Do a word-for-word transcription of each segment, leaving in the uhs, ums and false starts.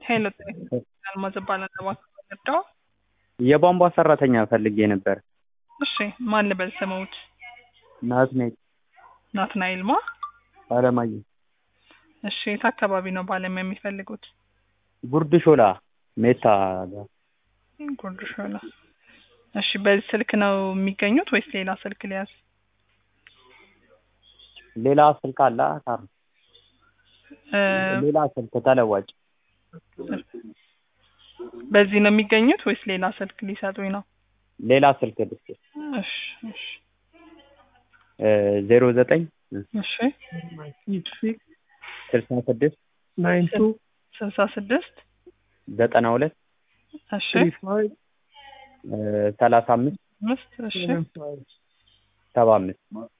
ሄሎ አልማዝ እባላለሁ። እባክዎ የቧንቧ ሰራተኛ ፈልጌ ነበር። እሺ ማን ልበል ስምዎት? ናትናኤል ናትናኤል ማ? አለማየሁ። እሺ የት አካባቢ ነው ባለሙያ የሚፈልጉት? ጉርድ ሾላ ሜታ ጋር። ጉርድ ሾላ። እሺ በዚህ ስልክ ነው የሚገኙት ወይስ ሌላ ስልክ ሊያዝ? ሌላ ስልክ አለ ታር እ ሌላ ስልክ ተለዋጭ። በዚህ ነው የሚገኙት ወይስ ሌላ ስልክ ሊሰጡኝ ነው? ሌላ ስልክ ልስጥ። እሺ እሺ እ ዜሮ ዘጠኝ እሺ ስልሳ ስድስት ስልሳ ስድስት ዘጠና ሁለት እሺ እ ሰላሳ አምስት አምስት እሺ ሰባ አምስት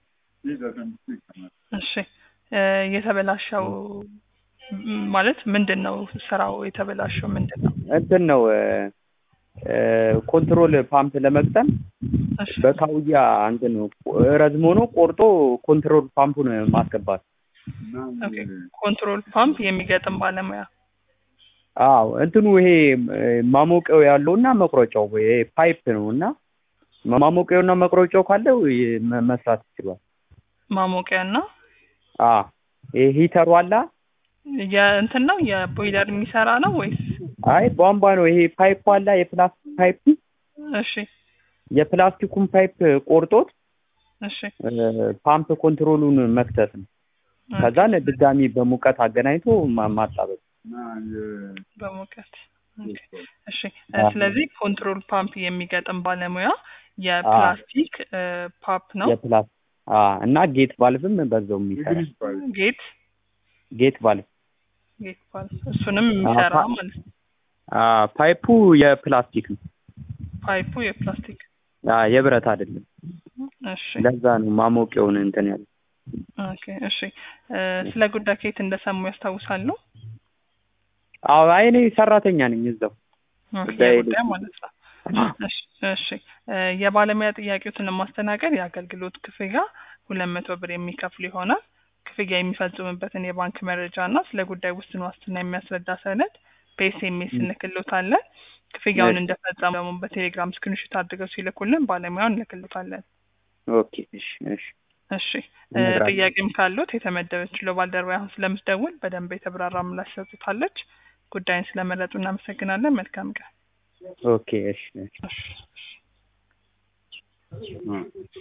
እሺ እ የተበላሸው ማለት ምንድነው? ስራው የተበላሸው ምንድነው? እንትን ነው እ ኮንትሮል ፓምፕ ለመግጠም እሺ በካውያ እንትን ረዝሞ ነው ቆርጦ ኮንትሮል ፓምፑን ማስገባት። ኦኬ ኮንትሮል ፓምፕ የሚገጥም ባለሙያ። አዎ እንትኑ ይሄ ማሞቂያው ያለውና መቁረጫው ይሄ ፓይፕ ነውና ማሞቂያውና መቁረጫው ካለው መስራት ይችላል። ማሞቂያና አ ይሄ ሂተሩ አለ የእንትን ነው የቦይለር የሚሰራ ነው ወይስ? አይ ቧንቧ ነው። ይሄ ፓይፕ አለ የፕላስቲክ ፓይፕ። እሺ የፕላስቲኩን ፓይፕ ቆርጦት እሺ ፓምፕ ኮንትሮሉን መክተት ነው። ከዛን ድጋሚ በሙቀት አገናኝቶ ማጣበቅ በሙቀት። እሺ ስለዚህ ኮንትሮል ፓምፕ የሚገጥም ባለሙያ የፕላስቲክ ፓምፕ ነው። የፕላስ አ እና ጌት ቫልቭም በዛው የሚሰራ ጌት ጌት ቫልቭ ጌት ቫልቭ እሱንም የሚሰራ ማለት ነው። አ ፓይፑ የፕላስቲክ ነው። ፓይፑ የፕላስቲክ አ የብረት አይደለም። እሺ ለዛ ነው ማሞቂያውን እንትን ያለው። ኦኬ እሺ ስለ ጉዳይ ከየት እንደሰሙ ያስታውሳሉ? አዎ አይ እኔ ሰራተኛ ነኝ እዛው ጉዳይ ማለት ነው። እሺ እሺ የባለሙያ ጥያቄዎችን ለማስተናገድ የአገልግሎት ክፍያ ሁለት መቶ ብር የሚከፍሉ ይሆናል። ክፍያ የሚፈጽሙበትን የባንክ መረጃ እና ስለ ጉዳይ ውስን ዋስትና የሚያስረዳ ሰነድ በኤስኤምኤስ እንልክልዎታለን። ክፍያውን እንደፈጸሙ ደግሞ በቴሌግራም ስክሪንሾት አድርገው ሲልኩልን ባለሙያውን እንልክልዎታለን። ኦኬ እሺ እሺ እሺ ጥያቄም ካሉት የተመደበችው ባልደረባዬ አሁን ስለምትደውል በደንብ የተብራራ ምላሽ ሰጥታለች። ጉዳይን ስለመረጡ እናመሰግናለን። መልካም ቀን። ኦኬ እሺ እሺ